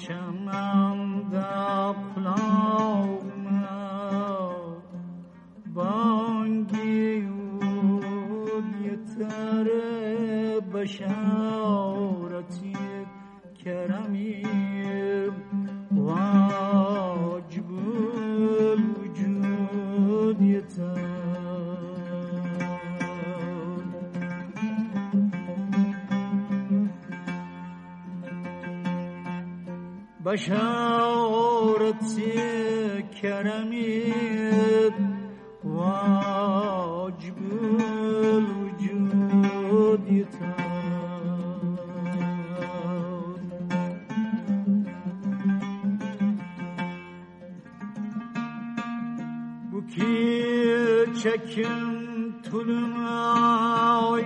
چمن در پلاغم بانگی بود یتر بشارتی کرمی واجب الوجود یتر بشارتی کرمی واجب الوجود یتر çekim tulumay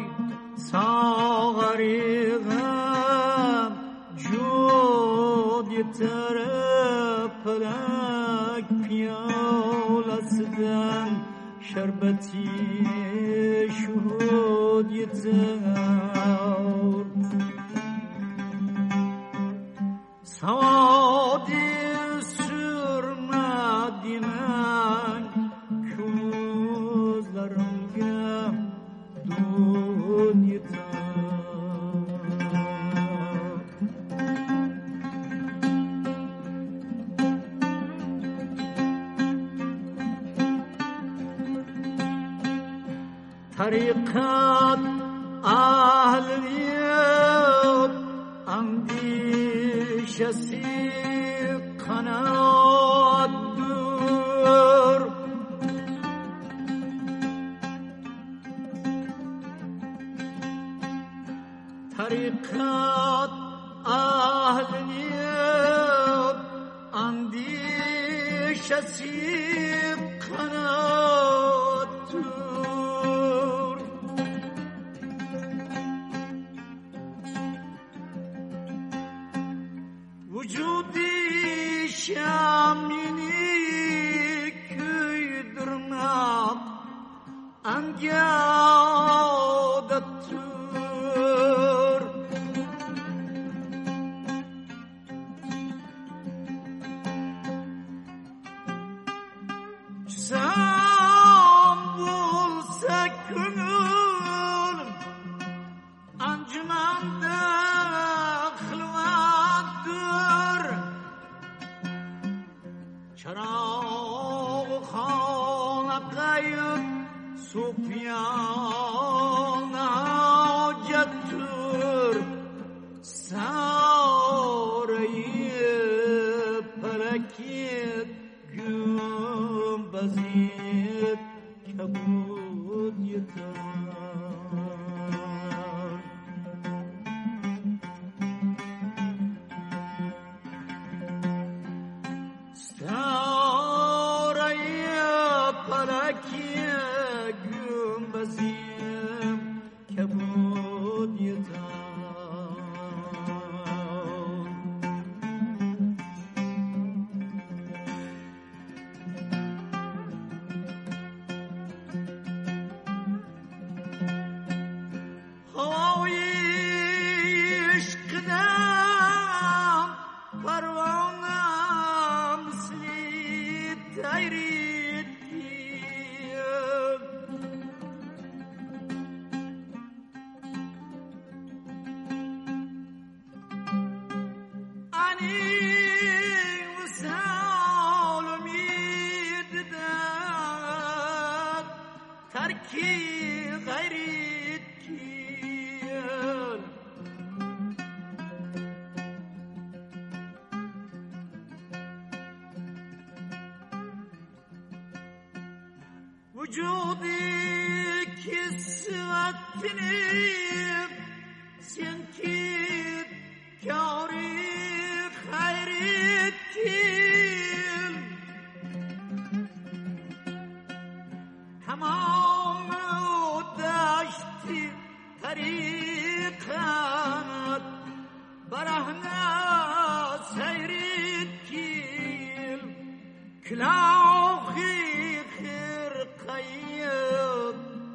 sağarıgam jod yetere pelak piyalasıdan şerbeti şuhud yeter savadi sürmedimen طريقات أهلية عندي شسيق قناة دور طريقات أهلية عندي شسيق قناة دور وجودي شاميني كيدرنا أنجادت Sufyan hacettir sarayı pelakit gümbezit kabud yeter sarayı pelakit gümbezim kabud yeter havayı işkden parvanam slit tayrit ترکی غیرت کیل وجودی کسوتنی سنکید کاری خیرت کیل تمام داشتی طریقت برهنه سیرت کیل کلاخی خرقیت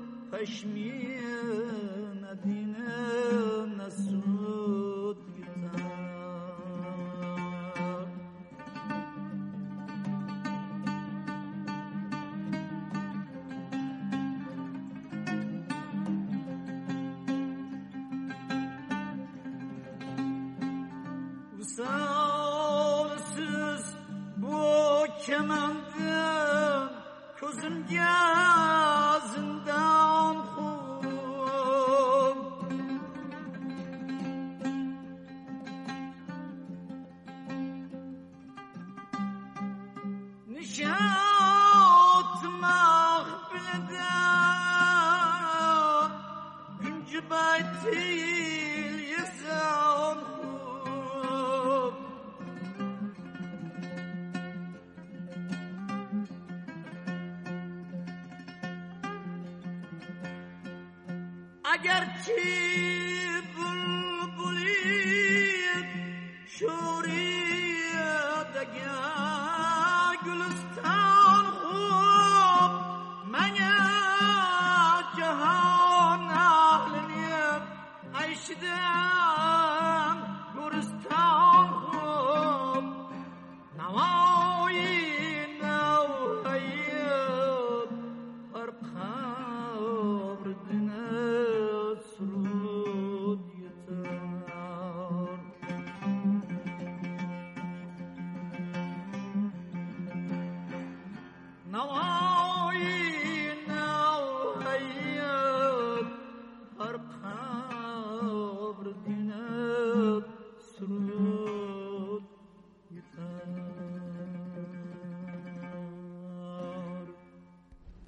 پشمین دین نسود گتر Misalsiz bu kemandan ko'zimga zindon xub. Nishot mahfilida günci baytil yazan xub. Agarchi bulbulit sho'riyadagi guliston xub, manga jahon ahlini ayshidan guliston xub. Navoiy navhayib har qabrdina surud yetar. Navoiy